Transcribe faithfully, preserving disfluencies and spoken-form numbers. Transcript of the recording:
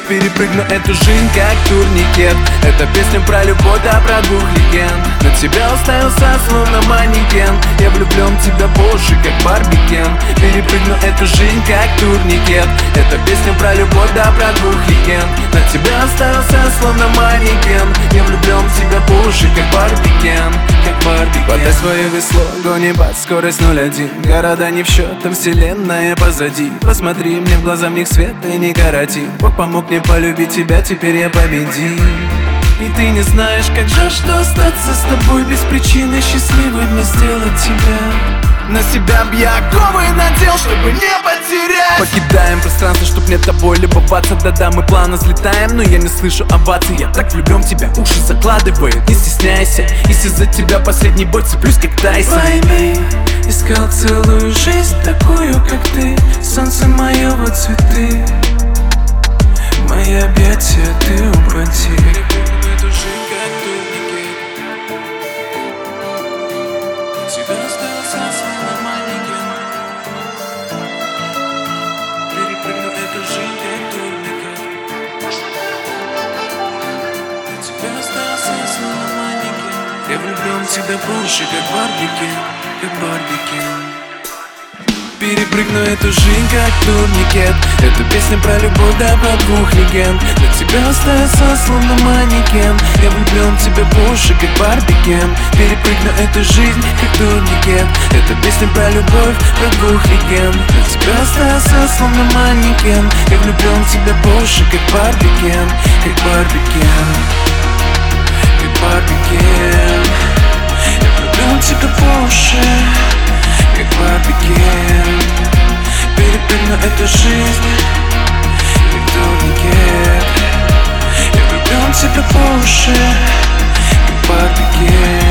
Перепрыгну эту жизнь как турникет. Это песня про любовь, да про двух легенд. На тебя уставился словно манекен. Я влюблен в тебя по уши, как Барби Кен. Перепрыгну эту жизнь как турникет. Это песня про любовь, да про двух легенд. На тебя оставился словно манекен. Я влюблен в тебя по уши, как Барби Кен, как Барби Кен. Подай свое весло, гони под скорость ноль один. Города не в счет, а вселенная позади. Посмотри мне в глаза, в них свет и не короти. Бог помог мне полюбить тебя, теперь я победил. И ты не знаешь, как жаль, что остаться с тобой без причины счастливой мне сделать тебя. На себя б я оковы надел, чтобы не потерять. Покидаем пространство, чтоб не тобой любоваться. Да-да, мы плавно взлетаем, но я не слышу оваций. Я так влюблен в тебя, уши закладывает, не стесняйся. Если за тебя последний бой, цеплюсь как Тайсон. Пойми, искал целую жизнь такую, как ты. Солнце мое, вот цветы. Мои объятия, ты упади. Я влюблен в тебя по уши, как Барби Кен, как Барби Кен. Перепрыгну эту жизнь, как турникет. Это песня про любовь, да про двух легенд. На тебя остается словно манекен. Я влюблен в тебя по уши, как Барби Кен. Перепрыгну эту жизнь, как турникет. Это песня про любовь, про двух легенд. На тебя остается словно манекен. Я влюблен в тебя по уши, как Барби Кен, как Барби Кен, как Барби Кен. Я влюблен в тебя по уши, как Барби Кен. Перепрыгну эту жизнь, как турникет. Я влюблен в тебя по уши, как Барби Кен.